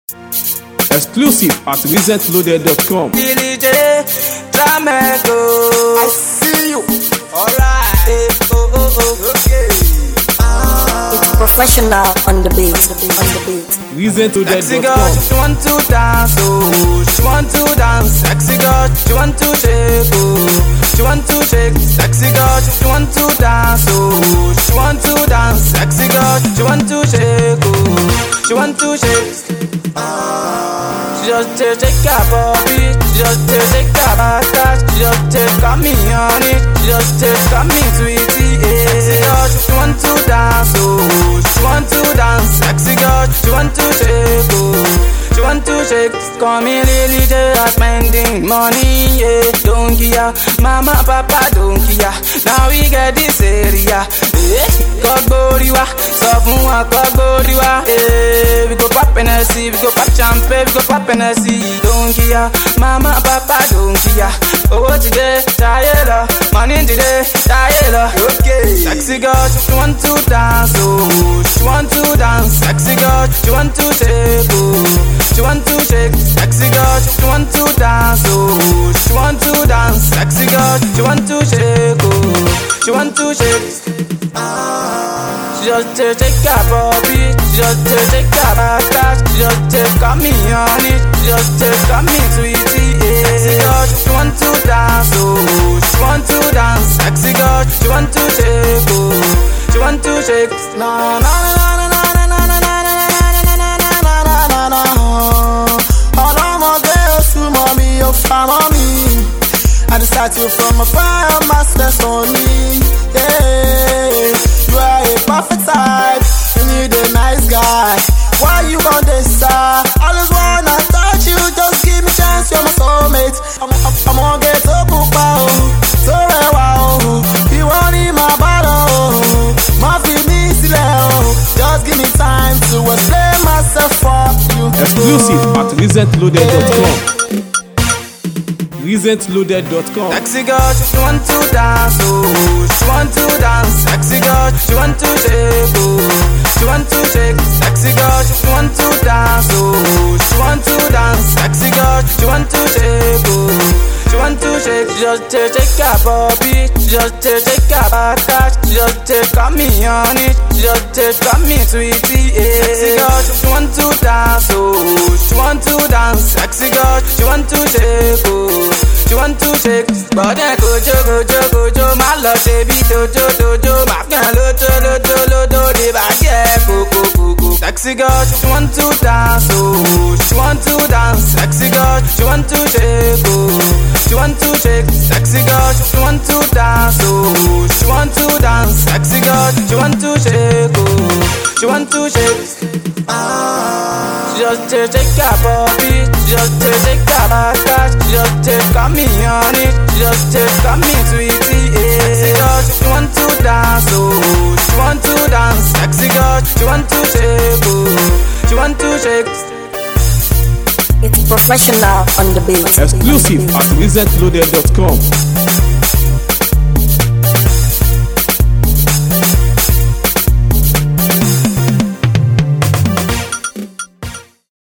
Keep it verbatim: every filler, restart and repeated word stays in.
Exclusive at recent loaded dot com. D J Flamenco, I see you. Alright, hey, oh oh oh, okay. It's professional on the beat, on the beat, on the beat. recent loaded Sexy dot girl, com. she want to dance, oh, she want to dance. Sexy girl, she want to shake, oh, she want to shake. Sexy girl, she want to dance, oh, she want to dance. Sexy girl, she want to shake, oh, she want to shake. She just take take her body, she just take take her back, she just take got me on it, she just take got me sweetie. Yeah. Sexy girl, she want to dance, oh, she want to dance. Sexy girl, she want to shake, oh, she want to shake. Call me Lily J, I'm spending money, yeah. Don't care, mama, papa, don't care. Now we get this area, yeah. Kogboriwa, so fun wa kogboriwa, yeah. We go pop Hennessy, we go pop champagne, we go pop Hennessy. Don't care, mama, papa, don't care. Oh, today, Diana, money today, Diana. Okay. Sexy girl, she want to dance, oh, she want to dance. Sexy girl, she want to shake, oh, she want to shake. Sexy girl, she want to dance, oh, she want to dance. Sexy girl, she want to shake, oh, she want to shake. She just take take her body, she just take take her back, she just take got me on it, she just take got me sweetie. Yeah. Sexy girl, she want to dance, oh, she want to dance. Sexy girl, she want to shake, oh, she want to shake. Na na na na na na na na na na na na na. All I'm a girl, to mommy, your family. I decided to from a fire, master's on me. Yeah, you are a perfect type. You need a nice guy. Why you on this side? I just wanna touch you. Just give me chance. You're my soulmate. I'm, I'm, I'm gonna get so cool, so wow. You want in my bottle? My feelings low. Just give me time to explain myself for you. Exclusive at recent loaded dot com. recent loaded dot com. Sexy girl, she want to dance, oh, she want to dance. Sexy girl, she want to shake, oh, she want to shake. Sexy girl, she want to dance, oh, she want to dance. Sexy girl, she want to shake, oh, she want to shake. She just take take her body, she just take take her back, she just take got me on it, she just take got me sweetie. Yeah. Sexy girl, she want to dance, oh, she want to dance. Sexy girl, she want to shake, oh, she want to shake. Bọ́dẹ̀ kojo kojo kojo, má lọ ṣe bí dojo dojo, má kàn lójó lójó lójó, lè bàjẹ́ kókó kókó. Sexy girl, she want to dance, oh, she want to dance. Sexy girl, she want to shake, oh, she want to shake. Sexy girl, she want to dance, oh, she want to dance. Sexy girl, she want to shake, oh, she want to shake. She just take take her body, she just take take her back, she just take got me on it, she just take got me sweetie. Yeah. Sexy girl, she want to dance, oh, she want to dance. Sexy girl, she want to shake, oh, she want to shake. It's professional on the beat. Exclusive at recent loaded dot com.